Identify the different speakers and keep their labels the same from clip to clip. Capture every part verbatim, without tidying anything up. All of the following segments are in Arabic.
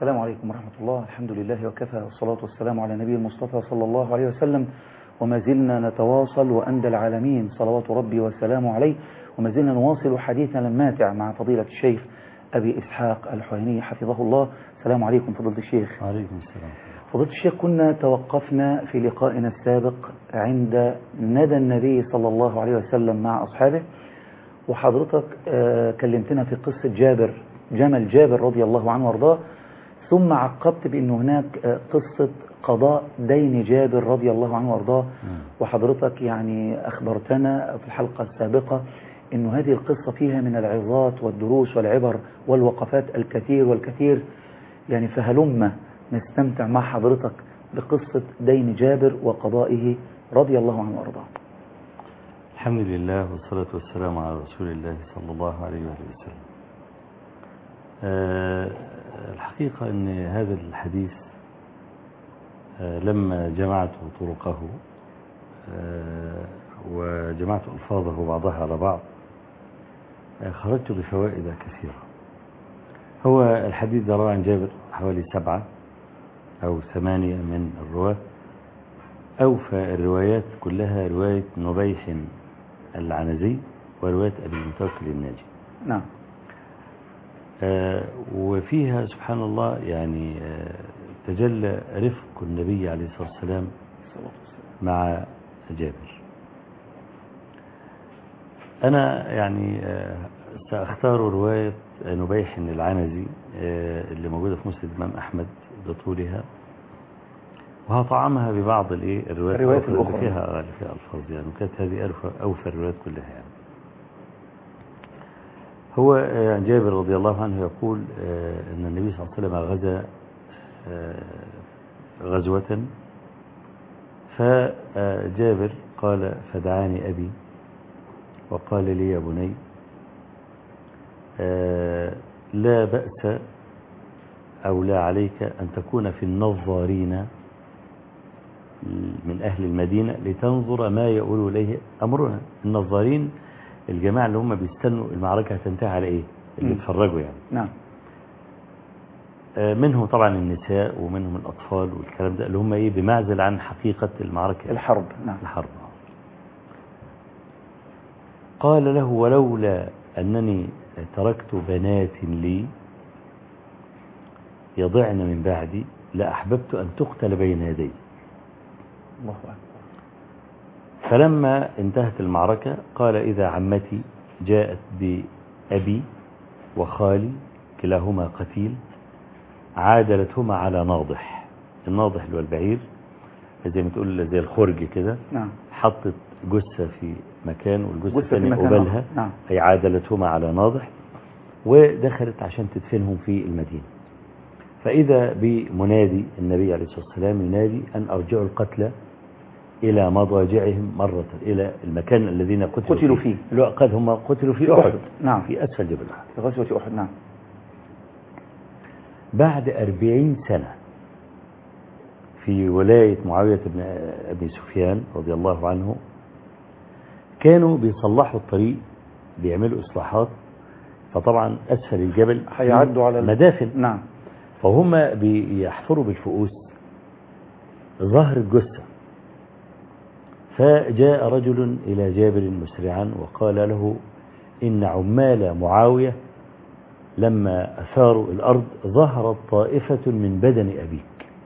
Speaker 1: السلام عليكم ورحمة الله. الحمد لله وكفى، والصلاة والسلام على نبي المصطفى صلى الله عليه وسلم. وما زلنا نتواصل وأندى العالمين صلوات ربي وسلامه عليه، وما زلنا نواصل حديثنا الماتع مع فضيلة الشيخ أبي إسحاق الحويني حفظه الله. السلام عليكم فضيلة الشيخ.
Speaker 2: وعليكم السلام.
Speaker 1: فضيلة الشيخ، كنا توقفنا في لقائنا السابق عند ندى النبي صلى الله عليه وسلم مع أصحابه، وحضرتك كلمتنا في قصة جابر، جمل جابر رضي الله عنه وارضاه، ثم عقبت بأن هناك قصة قضاء دين جابر رضي الله عنه وارضاه. وحضرتك يعني أخبرتنا في الحلقة السابقة أن هذه القصة فيها من العظات والدروس والعبر والوقفات الكثير والكثير، يعني فهلما نستمتع مع حضرتك بقصة دين جابر وقضائه رضي الله عنه وارضاه.
Speaker 2: الحمد لله والصلاة والسلام على رسول الله صلى الله عليه وسلم. أه الحقيقة أن هذا الحديث أه لما جمعت طرقه أه وجمعت ألفاظه بعضها على بعض أه خرجت بفوائد كثيرة. هو الحديث ده روى عن جابر حوالي سبعة أو ثمانية من الرواة. أوفى الروايات كلها رواية نبيح العنزي ورواية أبي المتوكل الناجي.
Speaker 1: نعم.
Speaker 2: آه وفيها سبحان الله يعني آه تجلى رفق النبي عليه الصلاة والسلام مع جابر. أنا يعني آه سأختار رواية نبيح العنزي آه اللي موجودة في مسند الإمام أحمد بطولها، وهطعمها ببعض الايه الروايات
Speaker 1: الأخرى
Speaker 2: اللي فيها اللي فيها الفاظ، يعني كانت هذه اوفى الروايات كلها. يعني هو جابر رضي الله عنه يقول ان النبي صلى الله عليه وسلم غزا غزوة، فجابر قال فدعاني أبي وقال لي يا بني لا بأس أو لا عليك أن تكون في النظارين من أهل المدينة لتنظر ما يقول إليه أمرنا. النظارين الجماعة اللي هم بيستنوا المعركة هتنتهي على إيه، اللي بيتفرجوا يعني.
Speaker 1: نعم.
Speaker 2: منهم طبعا النساء ومنهم الأطفال والكلام ده اللي هم إيه بمعزل عن حقيقة المعركة،
Speaker 1: الحرب. نعم.
Speaker 2: الحرب. قال له ولولا أنني تركت بنات لي يضعن من بعدي لأحببت أن تقتل بين يدي.
Speaker 1: الله أكبر.
Speaker 2: فلما انتهت المعركة قال إذا عمتي جاءت بأبي وخالي كلاهما قتيل عادلتهما على ناضح. الناضح اللي هو البعير، زي ما تقول زي الخرج كده.
Speaker 1: نعم.
Speaker 2: حطت جثة في مكان والجثة
Speaker 1: جثة في
Speaker 2: الثانية
Speaker 1: مكان
Speaker 2: قبلها.
Speaker 1: آخر. نعم.
Speaker 2: أي عادلتهما على ناضح، ودخلت عشان تدفنهم في المدينة. فإذا بمنادي النبي عليه الصلاة والسلام ينادي أن أرجعوا القتلى إلى مضاجعهم مرة، إلى المكان الذين قتلوا,
Speaker 1: قتلوا
Speaker 2: فيه,
Speaker 1: فيه.
Speaker 2: فيه. قد هم قتلوا في, في أحد. أحد.
Speaker 1: نعم.
Speaker 2: في أسفل جبل أحد،
Speaker 1: في غزوة أحد. نعم.
Speaker 2: بعد أربعين سنة في ولاية معاوية بن أبي سفيان رضي الله عنه كانوا بيصلحوا الطريق، بيعملوا إصلاحات، فطبعا أسفل الجبل
Speaker 1: هيعدوا على
Speaker 2: مدافن.
Speaker 1: نعم.
Speaker 2: فهم بيحفروا بالفؤوس ظهر الجثة. فجاء رجل إلى جابر مسرعا وقال له إن عمال معاوية لما أثاروا الأرض ظهرت طائفة من بدن أبيك،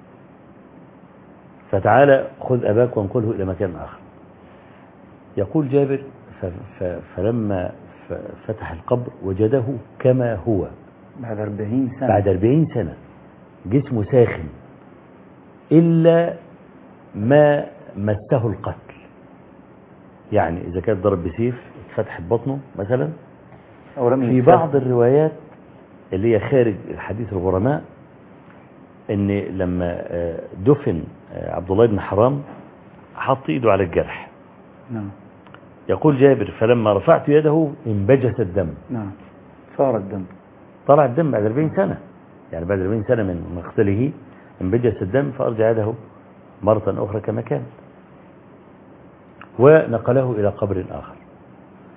Speaker 2: فتعالى خذ أباك وانقله إلى مكان آخر. يقول جابر فلما فتح القبر وجده كما هو
Speaker 1: بعد أربعين سنة.
Speaker 2: بعد أربعين سنة جسمه ساخن إلا ما مسه القتل. يعني إذا كان ضرب بسيف فتح بطنه مثلا. في بعض الروايات اللي هي خارج الحديث الغرماء ان لما دفن عبد الله بن حرام حط ايده على الجرح.
Speaker 1: نعم.
Speaker 2: يقول جابر فلما رفعت يده انبجس الدم.
Speaker 1: نعم. صار الدم،
Speaker 2: طلع الدم بعد أربعين سنة، يعني بعد أربعين سنة من مقتله انبجس الدم، فأرجع يده مرة أخرى كما كان ونقله إلى قبر آخر.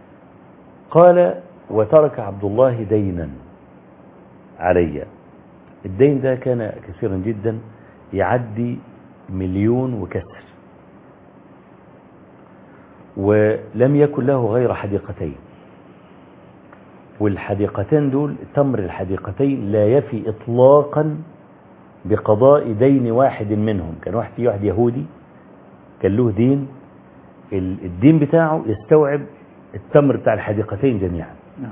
Speaker 2: قال وترك عبد الله دينا علي الدين ده كان كثيرا جدا، يعدي مليون وكسر، ولم يكن له غير حديقتين، والحديقتين دول تمر الحديقتين لا يفي إطلاقا بقضاء دين واحد منهم. كان واحد في واحد يهودي كان له دين، الدين بتاعه يستوعب التمر بتاع الحديقتين جميعا.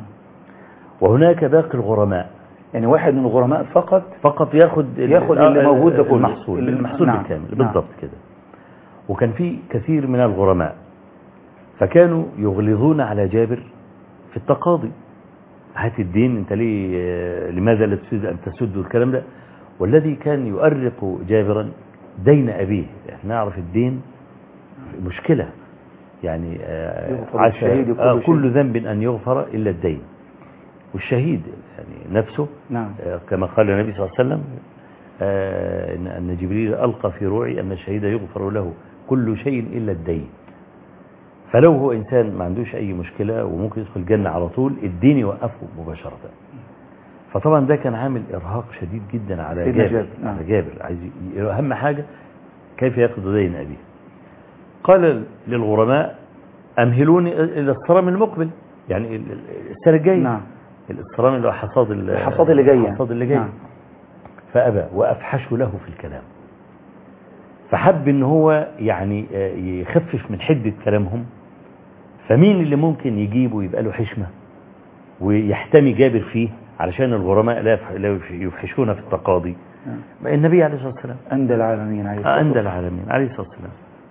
Speaker 2: وهناك باقي الغرماء،
Speaker 1: يعني واحد من الغرماء فقط
Speaker 2: فقط ياخد
Speaker 1: ياخد اللي موجود ده كله،
Speaker 2: المحصول المحصول
Speaker 1: نعم.
Speaker 2: بالكامل.
Speaker 1: نعم.
Speaker 2: بالضبط كده. وكان في كثير من الغرماء فكانوا يغلظون على جابر في التقاضي، هات الدين انت ليه، لماذا لا تسد ان تسد الكلام ده. والذي كان يؤرق جابرا دين ابيه، احنا نعرف الدين مشكلة يعني،
Speaker 1: الشهيد
Speaker 2: آه كل ذنب ان يغفر الا الدين. والشهيد يعني نفسه
Speaker 1: نعم.
Speaker 2: آه كما قال النبي صلى الله عليه وسلم آه ان جبريل القى في روعي ان الشهيد يغفر له كل شيء الا الدين. فلو هو إنسان ما عندوش أي مشكلة وممكن يدخل الجنة على طول، الدين يوقفه مباشرة. فطبعا ده كان عامل إرهاق شديد جدا على جابر. جابر. على جابر عايز أهم حاجة كيف يأخذ دين أبيه. قال للغرماء أمهلوني إلى الصرام المقبل، يعني السنة الجاية.
Speaker 1: نعم.
Speaker 2: الصرام اللي هو حصاد
Speaker 1: الحصاد اللي جاي
Speaker 2: الحصاد اللي جاي.
Speaker 1: نعم.
Speaker 2: فأبى وأفحشوا له في الكلام، فحب ان هو يعني يخفف من حدة كلامهم. فمين اللي ممكن يجيبه يبقى له حشمة ويحتمي جابر فيه علشان الغرماء لا يفحشون في التقاضي؟ النبي عليه الصلاة والسلام،
Speaker 1: أندى العالمين عليه الصلاة
Speaker 2: أندى العالمين عليه الصلاة والسلام.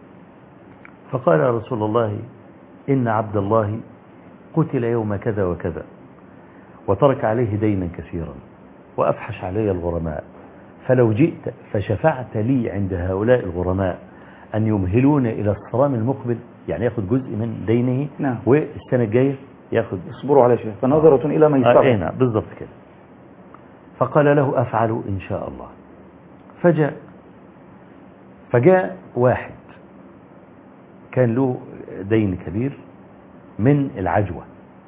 Speaker 2: فقال يا رسول الله إن عبد الله قتل يوم كذا وكذا وترك عليه دينا كثيرا وأفحش علي الغرماء، فلو جئت فشفعت لي عند هؤلاء الغرماء أن يمهلون إلى الصرام المقبل، يعني يأخذ جزء من دينه.
Speaker 1: نعم.
Speaker 2: والسنة الجاية يأخذ.
Speaker 1: اصبروا على شيء فنظرة إلى ما يستطيع.
Speaker 2: آه. نعم بالضبط كده. فقال له أفعل إن شاء الله. فجاء فجاء واحد كان له دين كبير من العجوة،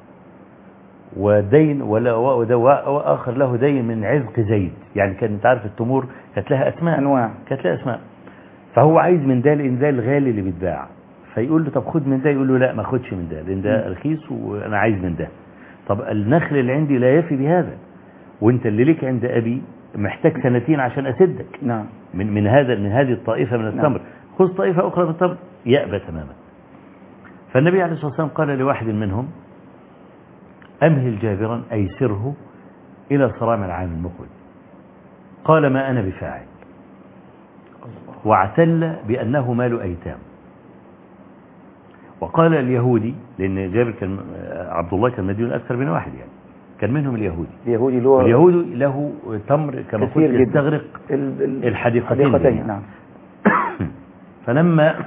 Speaker 2: ودين ولا وآخر له دين من عزق زيد، يعني كان انت عارف التمور كانت لها أسماء،
Speaker 1: أنواع
Speaker 2: كانت لها أسماء. فهو عايز من ده لأن ده الغالي اللي بيتباع، فيقول له طب خد من ده، يقول له لا ما خدش من ده لأن ده رخيص وأنا عايز من ده. طب النخل اللي عندي لا يفي بهذا، وانت اللي لك عند أبي محتاج سنتين عشان أسدك.
Speaker 1: نعم.
Speaker 2: من من هذا من هذه الطائفة من التمر. نعم. خذ طائفة أخرى من التمر. يأبى تماما. فالنبي عليه الصلاة والسلام قال لواحد منهم أمهل جابرا أيسره إلى صرام العام المقبل. قال ما أنا بفاعل، واعتل بأنه مال أيتام. وقال اليهودي، لأن جابر كان عبد الله كان مديون أكثر من واحد، يعني كان منهم اليهودي.
Speaker 1: اليهودي له
Speaker 2: اليهودي له تمر كما قلت يستغرق الحديقتين.
Speaker 1: نعم.
Speaker 2: فلما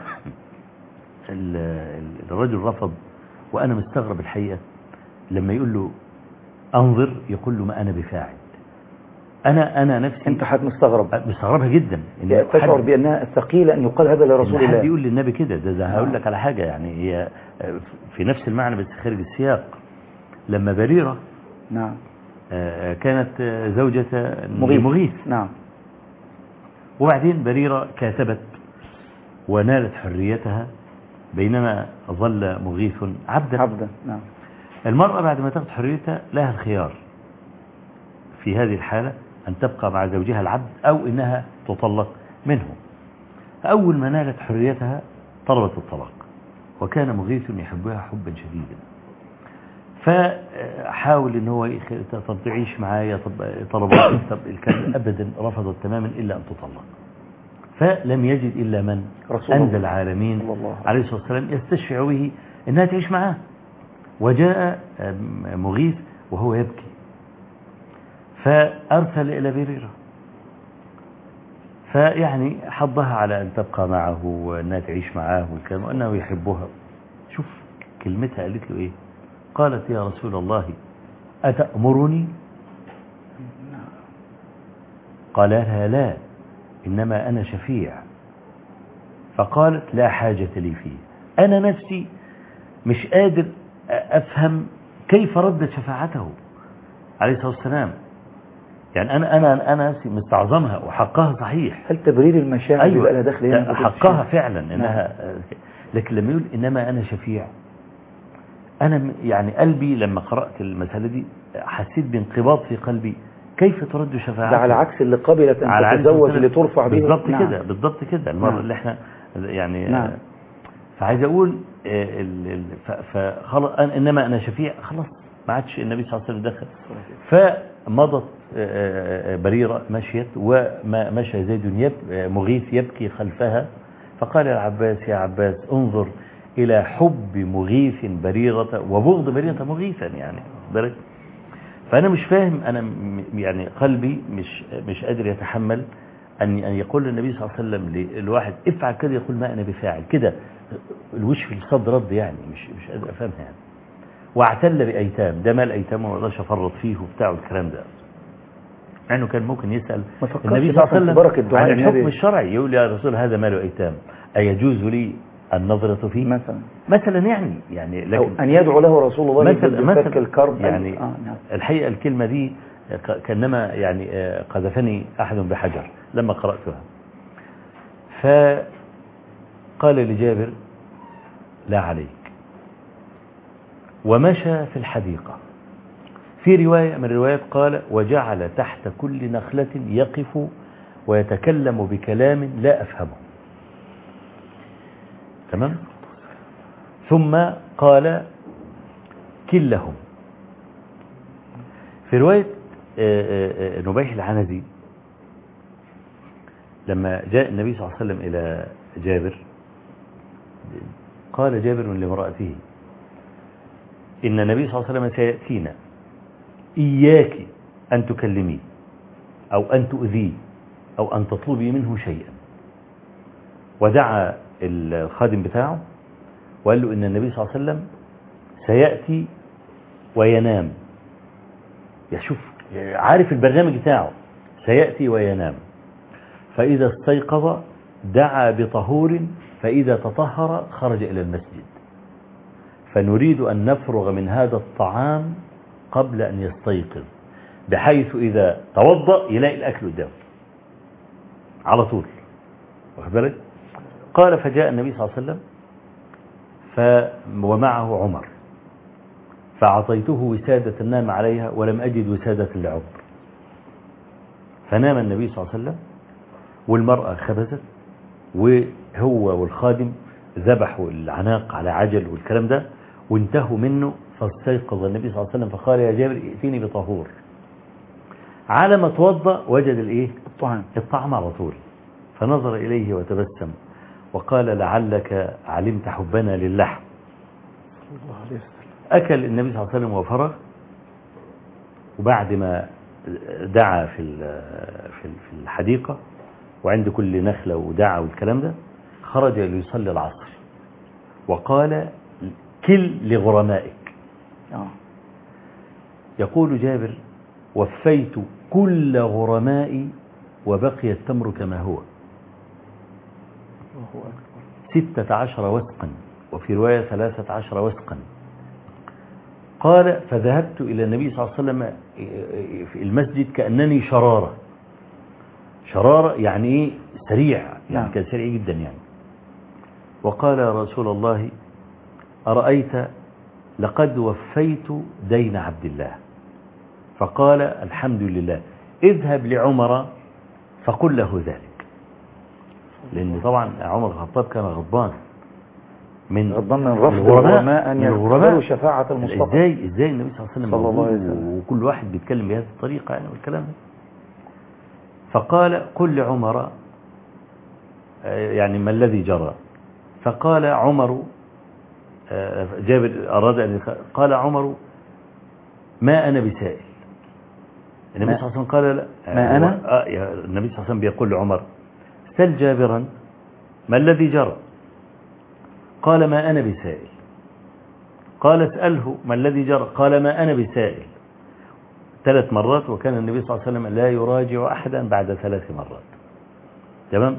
Speaker 2: الرجل رفض، وأنا مستغرب الحقيقة لما يقول له أنظر يقول له ما أنا بفاعل. أنا أنا نفسي
Speaker 1: أنت حد مستغرب
Speaker 2: مستغربها جدا،
Speaker 1: إن تشعر بأنها ثقيلة أن يقال هذا لرسول الله.
Speaker 2: حد يقول للنبي كده. ده, ده هقول لك على حاجة يعني هي في نفس المعنى بس خارج السياق. لما بريرة
Speaker 1: نعم
Speaker 2: كانت زوجة
Speaker 1: مغيث.
Speaker 2: مغيث
Speaker 1: نعم.
Speaker 2: وبعدين بريرة كاتبت ونالت حريتها بينما ظل مغيث عبدا.
Speaker 1: عبدا. نعم.
Speaker 2: المرأة بعد ما تاخذ حريتها لها الخيار في هذه الحالة أن تبقى مع زوجها العبد أو إنها تطلق منه. أول ما نالت حريتها طلبت الطلاق، وكان مغيث يحبها حبا شديدا. فحاول ان هو طب تعيش معايا، طب طلبات، طب الكلام ابدا رفضت تماما الا ان تطلق. فلم يجد الا من انزل العالمين عليه الصلاه والسلام يستشفع به انها تعيش معاه. وجاء مغيث وهو يبكي، فارسل الى بريرة، فيعني حضها على ان تبقى معه وانها تعيش معاه والكلام وانه يحبها. شوف كلمتها قالت له ايه؟ قالت يا رسول الله أتأمرني؟ قال لها لا، إنما أنا شفيع. فقالت لا حاجة لي فيه. أنا نفسي مش قادر أفهم كيف ردت شفاعته عليه الصلاة والسلام. يعني أنا أنا أنا مستعظمها وحقها صحيح.
Speaker 1: هل تبرير المشاعر
Speaker 2: أيوة
Speaker 1: بيبقى لها دخل هنا؟
Speaker 2: حقها فعلا إنها. لكن لما يقول إنما أنا شفيع، أنا يعني قلبي لما قرأت المسألة دي حسيت بانقباض في قلبي. كيف ترد شفاعته؟
Speaker 1: ده على عكس اللي قبلت أن تتزوج اللي ترفع به.
Speaker 2: بالضبط
Speaker 1: نعم.
Speaker 2: كده بالضبط كده المرة نعم. اللي احنا يعني
Speaker 1: نعم.
Speaker 2: فعايز أقول فخلاص إنما أنا شفيع، خلاص ما عادش النبي صلى الله عليه وسلم دخل. فمضت بريرة مشيت ومشى زيد مغيث يبكي خلفها، فقال العباس يا عباس انظر إلى حب مغيث بريرة وبغض بريرة مغيثا، يعني بالك. فأنا مش فاهم، أنا يعني قلبي مش مش قادر يتحمل أن أن يقول النبي صلى الله عليه وسلم للواحد افعل كده، يقول ما أنا بفاعل كده، الوش في الصدر رد، يعني مش مش قادر أفهمها يعني. واعتل بأيتام، ده مال أيتام وما رضاش أفرط فيه وبتاع والكلام ده، لأنه كان ممكن يسأل النبي صلى الله عليه وسلم عن الحكم الشرعي، يقول يا رسول هذا مال أيتام أيجوز لي النظرة فيه
Speaker 1: مثلا
Speaker 2: مثلا يعني يعني
Speaker 1: لكن أو أن يدعو له رسول الله
Speaker 2: بفك
Speaker 1: الكرب
Speaker 2: يعني. آه نعم. الحقيقة الكلمة دي كأنما يعني قذفني أحد بحجر لما قرأتها. فقال لجابر لا عليك، ومشى في الحديقة. في رواية من الروايات قال وجعل تحت كل نخلة يقف ويتكلم بكلام لا أفهمه. تمام. ثم قال كلهم. في رواية نبيح العنزي لما جاء النبي صلى الله عليه وسلم إلى جابر، قال جابر لامرأته إن النبي صلى الله عليه وسلم سيأتينا، إياك أن تكلمي أو أن تؤذي أو أن تطلبي منه شيئا. ودعا الخادم بتاعه وقال له إن النبي صلى الله عليه وسلم سيأتي وينام. يشوف عارف البرنامج بتاعه، سيأتي وينام، فإذا استيقظ دعا بطهور، فإذا تطهر خرج إلى المسجد، فنريد أن نفرغ من هذا الطعام قبل أن يستيقظ، بحيث إذا توضأ يلاقي الأكل قدامه على طول. واخد بالك؟ قال فجاء النبي صلى الله عليه وسلم ومعه عمر، فأعطيته وسادة نام عليها ولم أجد وسادة لعمر، فنام النبي صلى الله عليه وسلم والمرأة خبزت، وهو والخادم ذبحوا العناق على عجل والكلام ده وانتهوا منه. فاستيقظ النبي صلى الله عليه وسلم فقال يا جابر ائتني بطهور. على ما توضأ وجد الايه الطعام الطعام على طول، فنظر إليه وتبسم وقال لعلك علمت حبنا للحم. أكل النبي صلى الله عليه وسلم وفرغ، وبعد ما دعا في في الحديقة وعند كل نخلة ودعا والكلام ده، خرج ليصلي العصر وقال كل لغرمائك. يقول جابر وفيت كل غرمائي وبقي التمر كما هو ستة عشر وسقا، وفي رواية ثلاثة عشر وسقا. قال فذهبت إلى النبي صلى الله عليه وسلم في المسجد كأنني شرارة. شرارة يعني إيه؟ سريع، يعني كان سريع جدا يعني. وقال يا رسول الله أرأيت لقد وفيت دين عبد الله. فقال الحمد لله، اذهب لعمر فقل له ذلك. لأن طبعا عمر الخطاب كان غضبان من
Speaker 1: غضبان من رفض الغرماء أن يقبلوا شفاعة المصطفى.
Speaker 2: ازاي ازاي النبي صلى الله عليه وسلم, الله عليه وسلم وكل واحد بيتكلم بهذه الطريقة يعني والكلام ده. فقال قل لعمر يعني ما الذي جرى. فقال عمر، جابر أراد أن قال عمر ما أنا بسائل. النبي صلى الله عليه وسلم قال لا
Speaker 1: ما أنا
Speaker 2: النبي صلى الله عليه وسلم بيقول لعمر سل جابرا ما الذي جرى. قال ما أنا بسائل. قال اسأله ما الذي جرى. قال ما أنا بسائل. ثلاث مرات، وكان النبي صلى الله عليه وسلم لا يراجع أحدا بعد ثلاث مرات. تمام.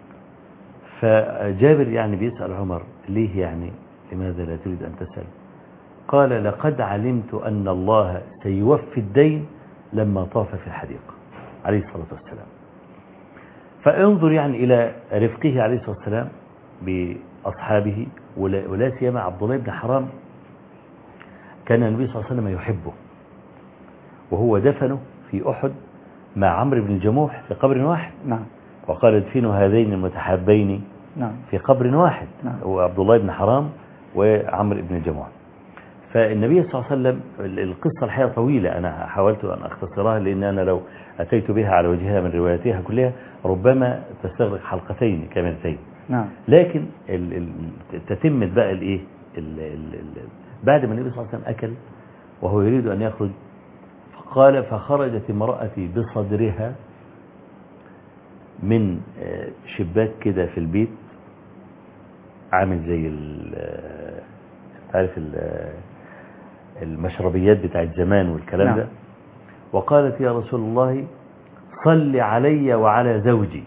Speaker 2: فجابر يعني بيسأل عمر ليه يعني لماذا لا تريد أن تسأل. قال لقد علمت أن الله سيوفي الدين لما طاف في الحديقة عليه الصلاة والسلام. فانظر يعني إلى رفقه عليه الصلاة والسلام بأصحابه، ولا سيما عبد الله بن حرام كان النبي صلى الله عليه وسلم يحبه، وهو دفنه في أحد مع عمرو بن الجموح في قبر واحد.
Speaker 1: نعم.
Speaker 2: وقال ادفنوا هذين المتحابين
Speaker 1: نعم.
Speaker 2: في قبر واحد.
Speaker 1: نعم.
Speaker 2: هو عبد الله بن حرام وعمرو بن الجموح. فالنبي صلى الله عليه وسلم القصة الحقيقة طويلة، أنا حاولت أن أختصرها لأن أنا لو أتيت بها على وجهها من رواياتها كلها ربما تستغرق حلقتين كاملتين.
Speaker 1: نعم.
Speaker 2: لكن تتمت بقى الإيه بعد ما النبي صلى الله عليه وسلم أكل وهو يريد أن يخرج، فقال فخرجت امرأتي بصدرها من شباك كده في البيت عامل زي تعرف المشربيات بتاعت زمان والكلام
Speaker 1: نعم.
Speaker 2: ده، وقالت يا رسول الله صل علي وعلى زوجي،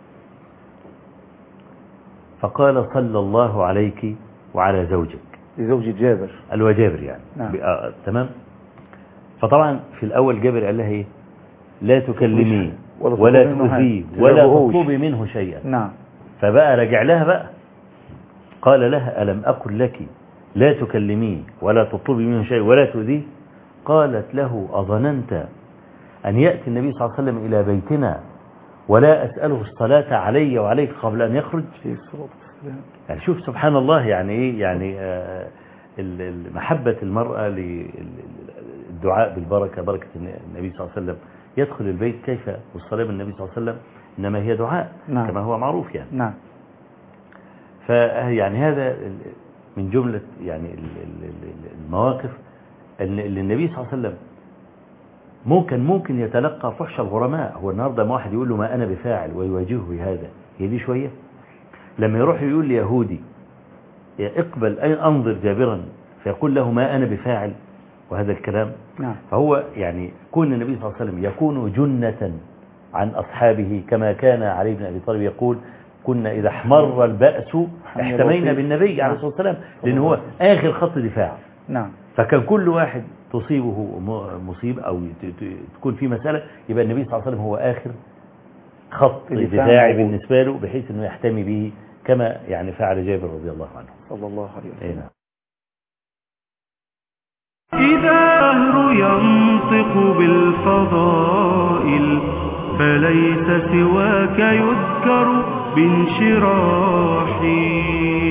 Speaker 2: فقال صلى الله عليك وعلى زوجك،
Speaker 1: لزوج جابر
Speaker 2: الوجابر يعني.
Speaker 1: نعم.
Speaker 2: آه تمام. فطبعا في الأول جابر قال لها ايه لا تكلميه ولا تؤذيه ولا تطلبي منه شيئا.
Speaker 1: نعم.
Speaker 2: فبقى رجع لها بقى قال لها ألم أقل لك لا تكلميه ولا تطلبي منه شيء ولا تؤذيه؟ قالت له أظننت أن يأتي النبي صلى الله عليه وسلم إلى بيتنا ولا أسأله الصلاة علي وعليك قبل أن يخرج؟ يعني شوف سبحان الله يعني إيه يعني آه محبة المرأة للدعاء بالبركة، بركة النبي صلى الله عليه وسلم يدخل البيت كيف والصلاة بالنبي صلى الله عليه وسلم إنما هي دعاء. نعم. كما هو معروف يعني.
Speaker 1: نعم.
Speaker 2: فيعني هذا من جملة يعني المواقف اللي النبي صلى الله عليه وسلم ممكن ممكن يتلقى فحش الغرماء. هو النهارده ما واحد يقول له ما أنا بفاعل ويواجهه بهذا، هي دي شوية. لما يروح يقول ليهودي اقبل أي أنظر جابرا فيقول له ما أنا بفاعل وهذا الكلام.
Speaker 1: نعم.
Speaker 2: فهو يعني كون النبي صلى الله عليه وسلم يكون جنة عن أصحابه كما كان علي بن أبي طالب يقول كنا إذا احمر البأس احتمينا بالنبي عليه الصلاة والسلام، لأنه هو آخر خط دفاع.
Speaker 1: نعم.
Speaker 2: فكان كل واحد تصيبه مصيبة أو تكون في مسألة يبقى النبي صلى الله عليه وسلم هو آخر خط دفاعي بالنسبة له بحيث أنه يحتمي به كما يعني فعل جابر رضي الله عنه
Speaker 1: صلى الله عليه وسلم.
Speaker 2: نعم.
Speaker 3: إذا الدهر ينطق بالفضائل فليس سواك يذكر بانشراحي.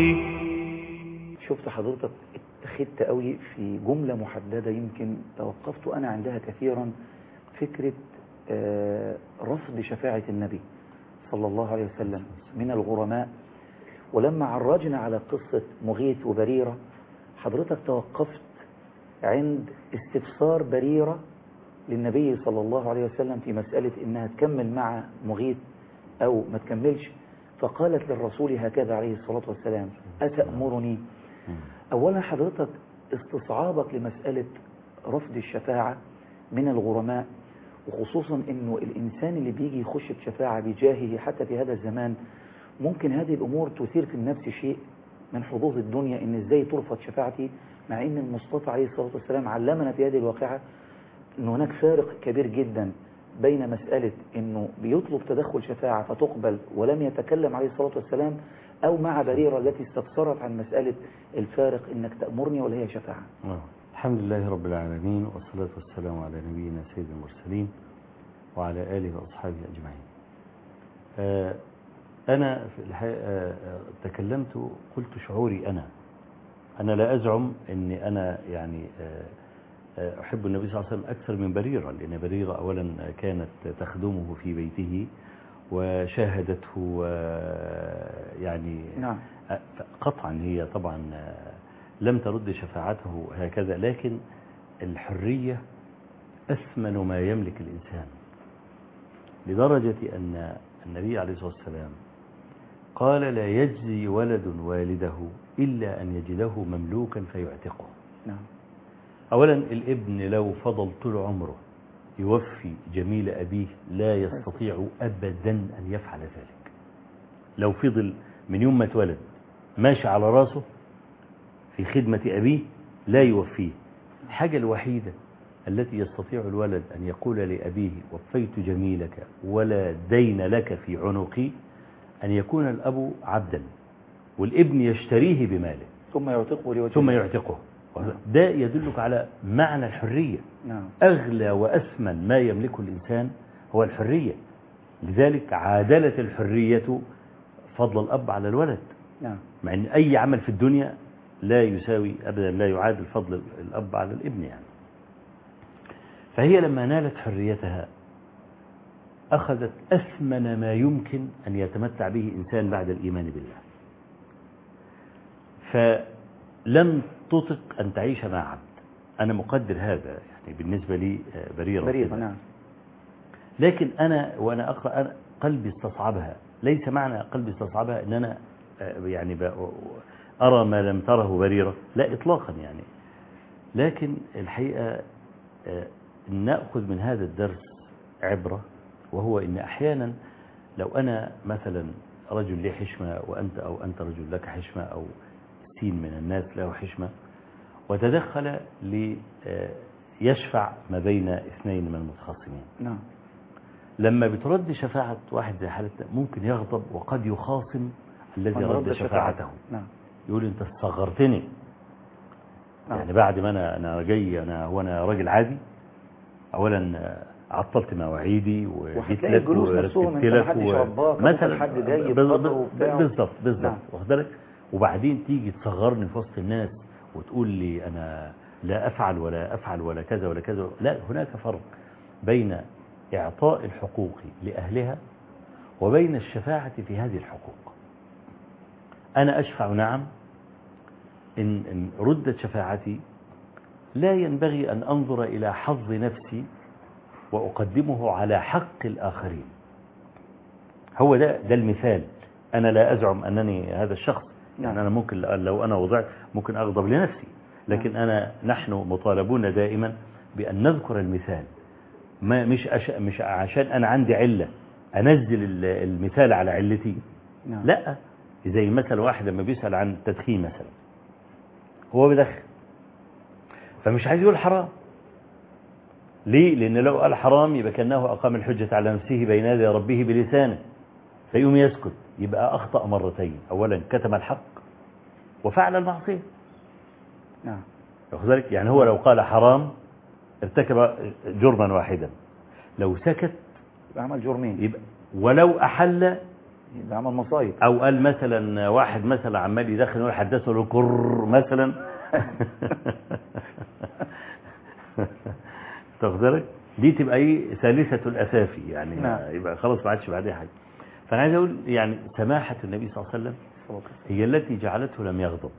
Speaker 1: شفت حضرتك اتخذت قوي في جملة محددة يمكن توقفت أنا عندها كثيرا، فكرة رفض شفاعة النبي صلى الله عليه وسلم من الغرماء. ولما عرجنا على قصة مغيث وبريرة حضرتك توقفت عند استفسار بريرة للنبي صلى الله عليه وسلم في مسألة إنها تكمل مع مغيث أو ما تكملش، فقالت للرسول هكذا عليه الصلاة والسلام أتأمرني؟ أولا حضرتك استصعابك لمسألة رفض الشفاعة من الغرماء، وخصوصا إنه الإنسان اللي بيجي يخش بشفاعة بجاهه حتى في هذا الزمان ممكن هذه الأمور تثير في النفس شيء من حظوظ الدنيا، إن إزاي ترفض شفاعتي، مع إن المصطفى عليه الصلاة والسلام علمنا في هذه الواقعة إن هناك فارق كبير جدا بين مسألة إنه بيطلب تدخل شفاعة فتقبل ولم يتكلم عليه الصلاة والسلام، أو مع بريرة التي استفسرت عن مسألة الفارق إنك تأمرني ولا هي شفاعة.
Speaker 2: الحمد لله رب العالمين، والصلاة والسلام على نبينا سيد المرسلين وعلى آله وأصحابه أجمعين. آه أنا في الحقيقة آه تكلمت قلت شعوري أنا أنا لا أزعم أني أنا يعني آه أحب النبي صلى الله عليه وسلم أكثر من بريرة، لأن بريرة أولا كانت تخدمه في بيته وشاهدته يعني
Speaker 1: نعم.
Speaker 2: قطعا هي طبعا لم ترد شفاعته هكذا، لكن الحرية أثمن ما يملك الإنسان، لدرجة أن النبي عليه الصلاة والسلام قال لا يجزي ولد والده إلا أن يجده مملوكا فيعتقه.
Speaker 1: نعم.
Speaker 2: أولا الابن لو فضل طول عمره يوفي جميل أبيه لا يستطيع أبدا أن يفعل ذلك. لو فضل من يوم ما اتولد ماشي على راسه في خدمة أبيه لا يوفيه. الحاجة الوحيدة التي يستطيع الولد أن يقول لأبيه وفيت جميلك ولا دين لك في عنقي أن يكون الأب عبدا والابن يشتريه بماله
Speaker 1: ثم يعتقه لوجه
Speaker 2: ثم
Speaker 1: الله.
Speaker 2: يعتقه. ده يدلك على معنى الحرية.
Speaker 1: نعم.
Speaker 2: أغلى وأثمن ما يملكه الإنسان هو الحرية. لذلك عادلت الحرية فضل الأب على الولد.
Speaker 1: نعم.
Speaker 2: مع أن أي عمل في الدنيا لا يساوي أبدا، لا يعادل فضل الأب على الابن يعني. فهي لما نالت حريتها أخذت أثمن ما يمكن أن يتمتع به إنسان بعد الإيمان بالله، فلم تطق أن تعيش مع عبد. أنا مقدر هذا يعني بالنسبة لي بريرة
Speaker 1: بريرة. نعم.
Speaker 2: لكن أنا وأنا أقرأ أنا قلبي استصعبها. ليس معنى قلبي استصعبها أن أنا يعني أرى ما لم تره بريرة، لا إطلاقا يعني. لكن الحقيقة نأخذ من هذا الدرس عبرة، وهو إن أحيانا لو أنا مثلا رجل لي حشمة وأنت أو أنت رجل لك حشمة أو سين من الناس له حشمة، وتدخل ليشفع ما بين اثنين من المتخاصمين.
Speaker 1: نعم.
Speaker 2: لما بترد شفاعة واحد زي حالتنا ممكن يغضب وقد يخاصم الذي رد شفاعته.
Speaker 1: نعم.
Speaker 2: يقول انت استغرتني. نعم. يعني بعد ما انا انا جاي انا هو انا راجل عادي، اولا عطلت مواعيدي وجيت لك ورتبت لك
Speaker 1: مثلا حد جاي
Speaker 2: بالظبط بالظبط واخد بالك، وبعدين تيجي تصغرني في وسط الناس وتقول لي انا لا افعل ولا افعل ولا كذا ولا كذا. لا، هناك فرق بين إعطاء الحقوق لأهلها وبين الشفاعة في هذه الحقوق. أنا أشفع نعم، إن, إن ردت شفاعتي لا ينبغي أن أنظر إلى حظ نفسي وأقدمه على حق الآخرين. هو ده, ده المثال. أنا لا أزعم أنني هذا الشخص، يعني أنا ممكن لو أنا وضعت ممكن أغضب لنفسي، لكن أنا نحن مطالبون دائما بأن نذكر المثال، ما مش أش... مش عشان أنا عندي علة أنزل المثال على علتي.
Speaker 1: نعم.
Speaker 2: لا، زي مثلا واحد لما بيسأل عن التدخين مثلا، هو بيدخن فمش عايز يقول حرام. ليه؟ لأن لو قال حرام يبقى كأنه أقام الحجة على نفسه بين يدي ربه بلسانه، فيقوم يسكت، يبقى أخطأ مرتين. أولا كتم الحق وفعل المعصية.
Speaker 1: نعم.
Speaker 2: واخد بالك؟ يعني هو لو قال حرام ارتكب جرما واحدا، لو سكت
Speaker 1: يبقى عمل جرمين.
Speaker 2: يبقى ولو أحل
Speaker 1: يبقى عمل مصايب.
Speaker 2: أو قال مثلا واحد مثلا عمال يدخن ويقول حدثه له كر مثلا تاخد بالك؟ دي تبقى ايه؟ ثالثة الأسافي يعني. نعم. يبقى خلاص ما عادش بعدها حاجة. فأنا عايز أقول يعني سماحة النبي صلى الله عليه وسلم هي التي جعلته لم يغضب.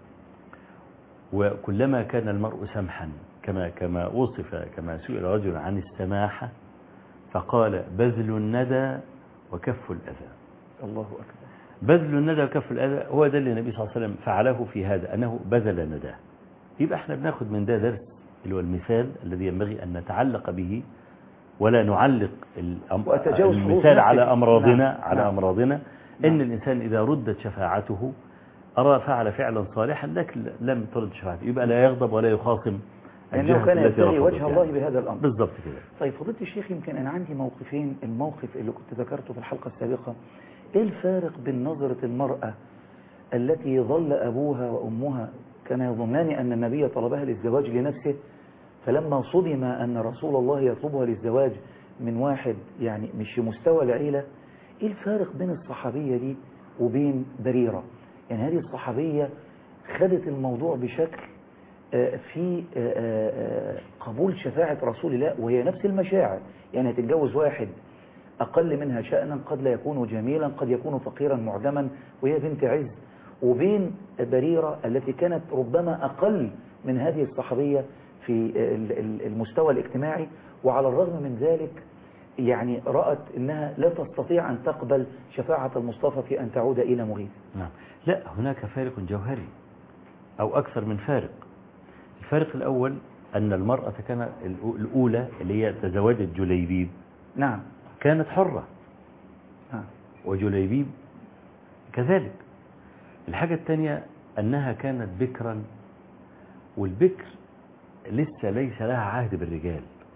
Speaker 2: وكلما كان المرء سمحا كما كما وصف كما سئل رجل عن السماحة فقال بذل الندى وكف الأذى.
Speaker 1: الله أكبر.
Speaker 2: بذل الندى وكف الأذى هو ده اللي النبي صلى الله عليه وسلم فعله في هذا، أنه بذل نداه. يبقى احنا بناخد من ده درس اللي هو المثال الذي ينبغي أن نتعلق به ولا نعلق المثال على أمراضنا. نعم. على نعم. أمراضنا. إن نعم. الإنسان إذا ردت شفاعته أرى فعل فعلا صالحا لكن لم ترد شفاعته، يبقى لا يغضب ولا يخاصم
Speaker 1: لأنه كان يبتغي وجه الله يعني. بهذا الأمر.
Speaker 2: بالضبط كده.
Speaker 1: طيب فضيلة الشيخ، يمكن أنا عندي موقفين. الموقف اللي كنت ذكرته في الحلقة السابقة، إيه الفارق بين نظرة المرأة التي ظل أبوها وأمها كان يظنان أن النبي طلبها للزواج لنفسه، فلما صدم أن رسول الله يطلبها للزواج من واحد يعني مش في مستوى العيلة، إيه الفارق بين الصحابية دي وبين بريرة؟ يعني هذه الصحابية خدت الموضوع بشكل في قبول شفاعة رسول الله، وهي نفس المشاعر. يعني هتتجوز واحد أقل منها شأنا، قد لا يكون جميلا، قد يكون فقيرا معدما، وهي بنت عز، وبين بريرة التي كانت ربما أقل من هذه الصحابية في المستوى الاجتماعي، وعلى الرغم من ذلك يعني رأت أنها لا تستطيع أن تقبل شفاعة المصطفى في أن تعود إلى مغيث.
Speaker 2: نعم. لا، هناك فارق جوهري أو أكثر من فارق. الفارق الأول أن المرأة كانت الأولى اللي هي تزوجت جليبيب.
Speaker 1: نعم.
Speaker 2: كانت حرة.
Speaker 1: نعم.
Speaker 2: وجليبيب كذلك. الحاجة الثانية أنها كانت بكرا، والبكر لسه ليس لها عهد بالرجال.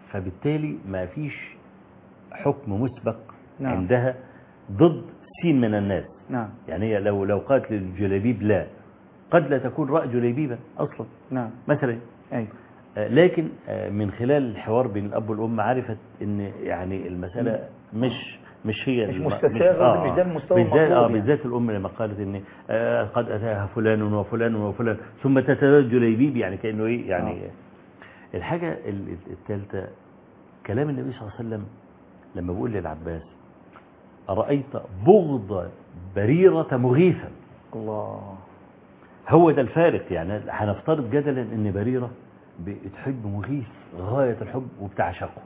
Speaker 2: فبالتالي ما فيش حكم مسبق
Speaker 1: نعم.
Speaker 2: عندها ضد سين من الناس.
Speaker 1: نعم.
Speaker 2: يعني هي لو لو قالت للجليبيب لا، قد لا تكون رأي جليبيبا أصلا.
Speaker 1: نعم.
Speaker 2: مثلا.
Speaker 1: أي.
Speaker 2: لكن من خلال الحوار بين الأب والأم عرفت إن يعني المسألة مش مش هي
Speaker 1: مش
Speaker 2: الم-
Speaker 1: مستساغ،
Speaker 2: آه
Speaker 1: مش ده المستوى
Speaker 2: بالذات
Speaker 1: المطلوب
Speaker 2: آه
Speaker 1: يعني.
Speaker 2: بالذات الأم لما قالت إن آه قد أتاها فلان وفلان وفلان ثم تتزوج جليبيب، يعني كأنه إيه يعني.
Speaker 1: آه.
Speaker 2: الحاجة ال- الثالثة كلام النبي صلى الله عليه وسلم لما بيقول للعباس أرأيت بغض بريرة مغيثا.
Speaker 1: الله.
Speaker 2: هو ده الفارق. يعني هنفترض جدلا ان بريرة بتحب مغيث غاية الحب وبتعشقه،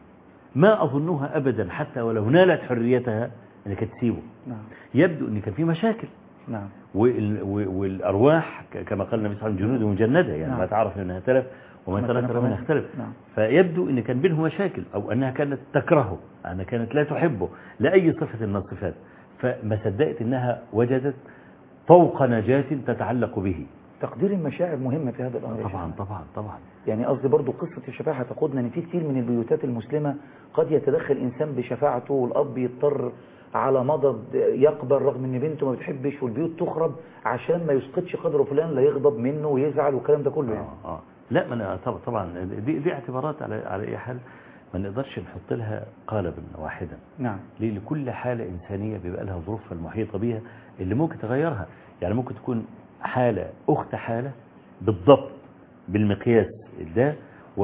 Speaker 2: ما اظنها ابدا حتى ولو نالت حريتها ان كانت تسيبه.
Speaker 1: نعم.
Speaker 2: يبدو ان كان في مشاكل.
Speaker 1: نعم.
Speaker 2: وال- والارواح ك- كما قال النبي صلى الله عليه وسلم جنود مجندة، يعني
Speaker 1: نعم.
Speaker 2: ما تعرف منها اختلف وما
Speaker 1: وما
Speaker 2: تنكر
Speaker 1: تنكر
Speaker 2: منها
Speaker 1: منها.
Speaker 2: اختلف.
Speaker 1: نعم.
Speaker 2: فيبدو ان كان بينهم مشاكل، او انها كانت تكرهه، انها كانت لا تحبه لاي صفة من الصفات، فما صدقت انها وجدت طوق نجاة تتعلق به.
Speaker 1: تقدير المشاعر مهمة في هذا الأمر.
Speaker 2: طبعا طبعا طبعا.
Speaker 1: يعني قصدي برضو قصة الشفاعة هتاخدنا ان في كتير من البيوتات المسلمة قد يتدخل إنسان بشفاعته، والأب يضطر على مضض يقبل رغم ان بنته ما بتحبش، والبيوت تخرب عشان ما يسقطش قدر فلان لا يغضب منه ويزعل والكلام ده كله يعني.
Speaker 2: آه آه. لا ما أنا طبعا طبعا دي, دي اعتبارات على على أي حال ما نقدرش نحط لها قالبا واحدا.
Speaker 1: نعم.
Speaker 2: ليه؟ لكل حالة إنسانية بيبقى لها ظروفها المحيطة بيها اللي ممكن تغيرها. يعني ممكن تكون حالة أخت حالة بالضبط بالمقياس ده،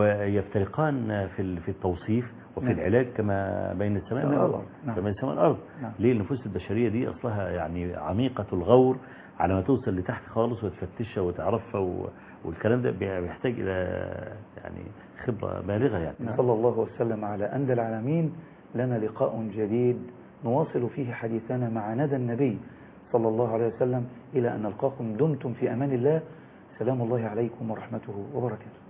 Speaker 2: ويفترقان في ال- في التوصيف وفي
Speaker 1: نعم.
Speaker 2: العلاج كما بين السماء
Speaker 1: السماء
Speaker 2: والأرض.
Speaker 1: والأرض. نعم.
Speaker 2: كما بين السماء والأرض.
Speaker 1: نعم.
Speaker 2: ليه؟ النفوس البشرية دي أصلها يعني عميقة الغور، على ما توصل لتحت خالص وتفتشها وتعرفها و... والكلام ده بيحتاج إلى يعني خبرة بالغة يعني.
Speaker 1: صلى الله وسلم على أندى العالمين. لنا لقاء جديد نواصل فيه حديثنا مع ندى النبي صلى الله عليه وسلم، إلى أن نلقاكم دمتم في أمان الله. سلام الله عليكم ورحمته وبركاته.